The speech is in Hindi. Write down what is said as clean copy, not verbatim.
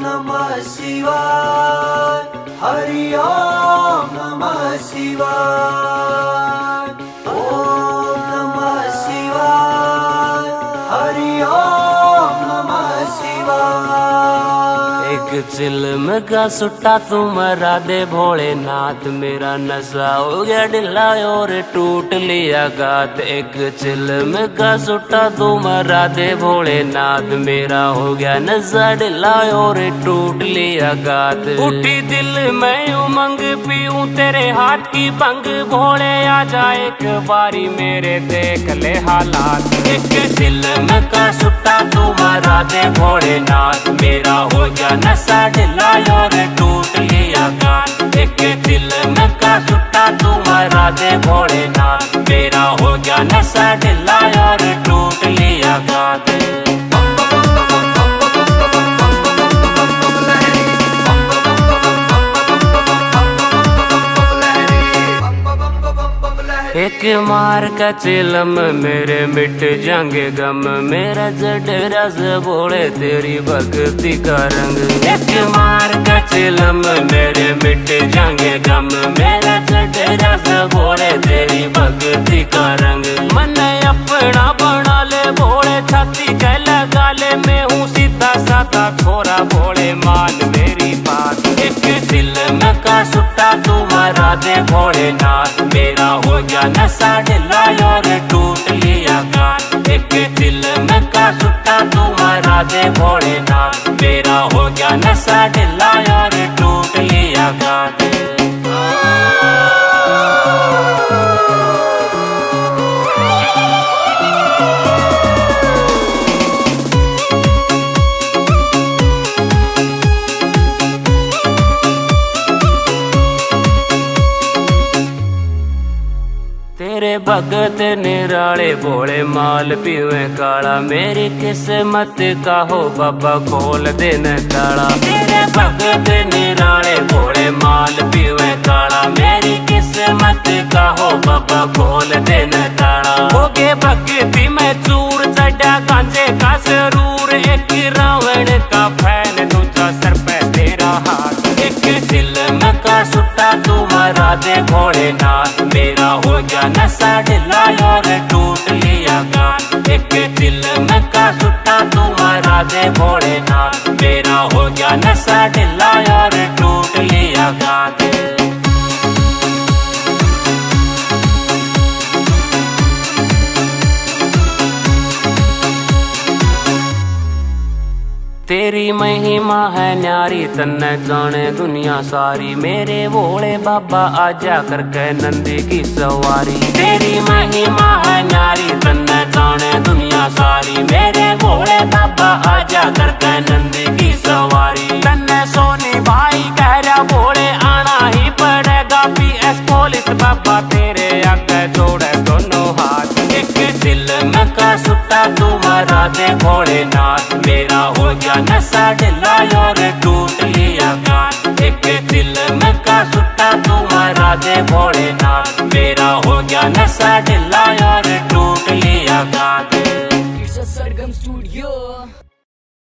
नमः शिवाय, हरि ओम नमः शिवाय, ओम नमः शिवाय, हरि ओम नमः शिवाय। एक चिल्म का सुट्टा तुम्हारा दे भोलेनाथ, मेरा नशा हो गया ढिला और टूट लिया गात। एक चिल्म का सुट्टा तुम्हारा दे भोलेनाथ, मेरा हो गया नशा ढिला और टूट लिया गात। उठी दिल में उमंग पीऊं तेरे हाथ की भंग, भोले आ जाए एक बारी मेरे देख ले हालात। एक चिल्म का सुट्टा तुम्हारा दे भोलेनाथ, मेरा हो गया नशा ढिला और टूट लिया गात। एक चिल्म का सुट्टा तुम्हारा दे भोलेनाथ, मेरा हो गया नशा ढिला और टूट लिया गात। एक मार का चिलम मेरे मिट जाएंगे गम, मेरा जडेरा से बोले तेरी भक्ति का रंग। एक मार का चिलम मेरे मिट जाएंगे गम, मेरा जडेरा से बोले तेरी भक्ति का रंग। मन अपना बना ले भोले, छाती कह लगा ले, मैं हूँ सीधा साधा छोरा भोले मान मेरी बात। एक चिलम का सुट्टा तुम्हारा दे भोलेनाथ, मेरा हो गया नशा ढिला और टूट लिया गात। एक चिल्म का सुट्टा तुम्हारा दे भोलेनाथ, मेरा हो गया नशा ढिला और टूट लिया गात। तेरे भगत निराले भोले माल पीवे काला, मेरी किस्मत का हो बाबा खोल देना ताला। तेरे भगत निराले भोले माल पीवे काला, मेरी किस्मत का हो बाबा खोल देना ताला। हो गए भक्ति में चूर चढ़ा गांजे का सरूर, एक रावण का फैन दूजा सर पे तेरा हाथ। एक चिल्म का सुट्टा तुम्हारा दे भोलेनाथ, मेरा हो गया नशा ढिला और टूट लिया गात। एक चिल्म का सुट्टा तुम्हारा दे भोलेनाथ, मेरा हो गया नशा ढिला और टूट लिया गात। तेरी महिमा है न्यारी, तन्ने जाने दुनिया सारी, मेरे भोले बाबा आजा करके नंदी की सवारी। तेरी महिमा है न्यारी, तन्ने जाने दुनिया सारी, मेरे भोले बाबा आजा करके नंदी की सवारी। तन्ने सोनी भाई कह रहा भोले आना ही पड़ेगा, PS पुलिस बाबा तेरे आगे जोड़े दोनों हाथ। एक चिल्म का सुट्टा तुम्हारा दे भोलेनाथ, मेरा हो गया नशा ढिला और टूट लिया गात। एक चिल्म का सुट्टा तुम्हारा दे भोलेनाथ, मेरा हो गया नशा ढिला